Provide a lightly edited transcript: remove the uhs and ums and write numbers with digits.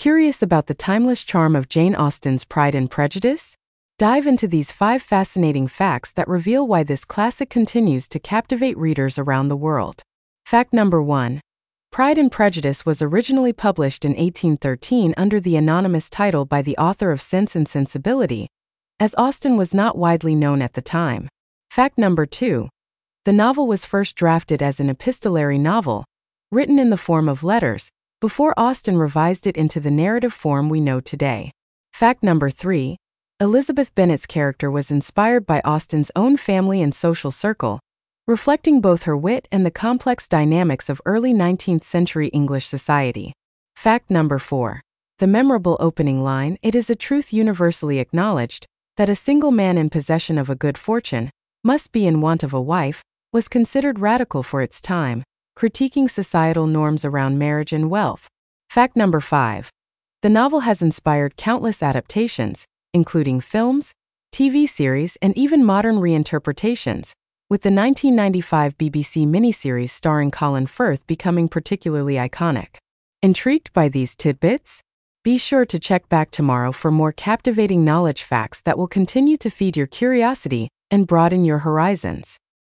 Curious about the timeless charm of Jane Austen's Pride and Prejudice? Dive into these 5 fascinating facts that reveal why this classic continues to captivate readers around the world. Fact number 1. Pride and Prejudice was originally published in 1813 under the anonymous title by the author of Sense and Sensibility, as Austen was not widely known at the time. Fact number 2. The novel was first drafted as an epistolary novel, written in the form of letters, before Austen revised it into the narrative form we know today. Fact number 3. Elizabeth Bennet's character was inspired by Austen's own family and social circle, reflecting both her wit and the complex dynamics of early 19th century English society. Fact number 4. The memorable opening line, "It is a truth universally acknowledged, that a single man in possession of a good fortune must be in want of a wife," was considered radical for its time, critiquing societal norms around marriage and wealth. Fact number 5. The novel has inspired countless adaptations, including films, TV series, and even modern reinterpretations, with the 1995 BBC miniseries starring Colin Firth becoming particularly iconic. Intrigued by these tidbits? Be sure to check back tomorrow for more captivating knowledge facts that will continue to feed your curiosity and broaden your horizons.